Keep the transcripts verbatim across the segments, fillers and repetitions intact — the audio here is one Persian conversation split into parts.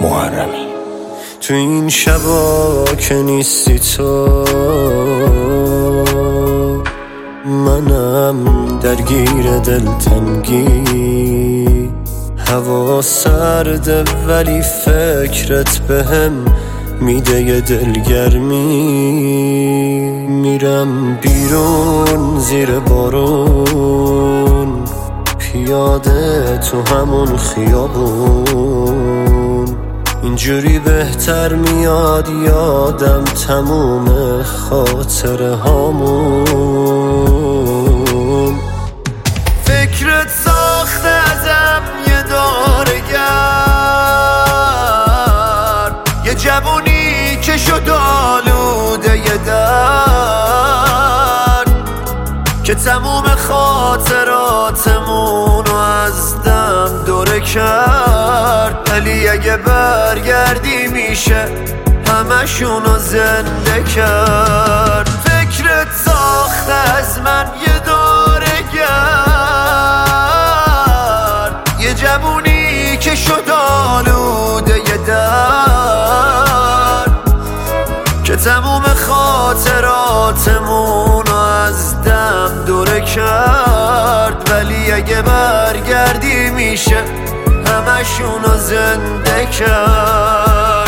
محرمی. تو این شبا که نیستی تو، منم درگیر دلتنگی. هوا سرده ولی فکرت بهم میده یه دلگرمی. میرم بیرون زیر بارون، پیاده تو همون خیابون. اینجوری بهتر میاد یادم تموم خاطره هامون. فکرت ساخته ازم یه دارگر، یه جوونی که شد آلوده یه درد، که تموم خاطراتمونو از دم دوره کرد. ولی اگه برگردی میشه همشونو زنده کرد. فکرت ساخته از من یه دارگر، یه جوونی که شد آلوده یه درد، که تموم خاطراتمونو از دم دوره کرد. ولی اگه برگردی میشه همشونو زنده کرد.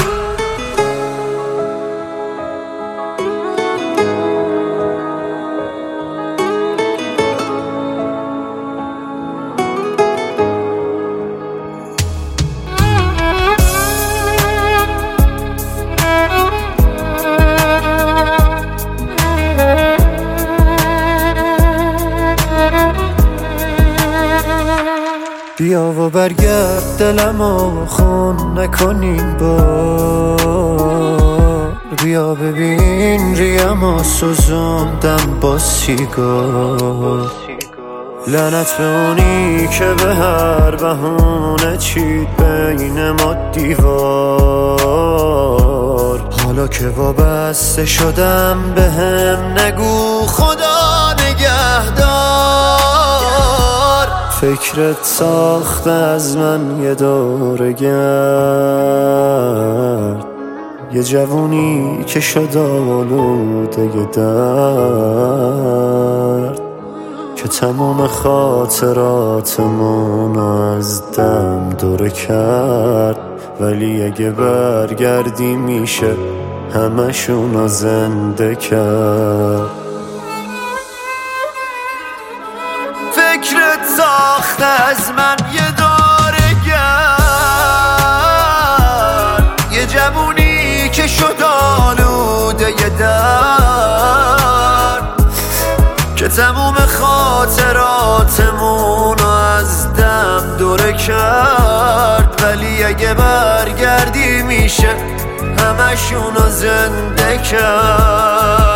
بیا و برگرد دلمو خون نکنین بار. بیا ببین ریمو سوزوندم با سیگار. لعنت به اونی که به هر بهونه چید بین ما دیوار. حالا که وابسته شدم بهم نگو خدا نگهدار. فکرت ساخته از من یه دورگرد، یه جوونی که شد آلوده یه درد، که تمام خاطراتمون از دم دوره کرد. ولی اگه برگردی میشه همشونو زنده کرد. فکرت ساخته از من یه دارگر، یه جوونی که شد آلوده یه درد، که تموم خاطراتمونو از دم دوره کرد. ولی اگه برگردی میشه همشونو زنده کرد.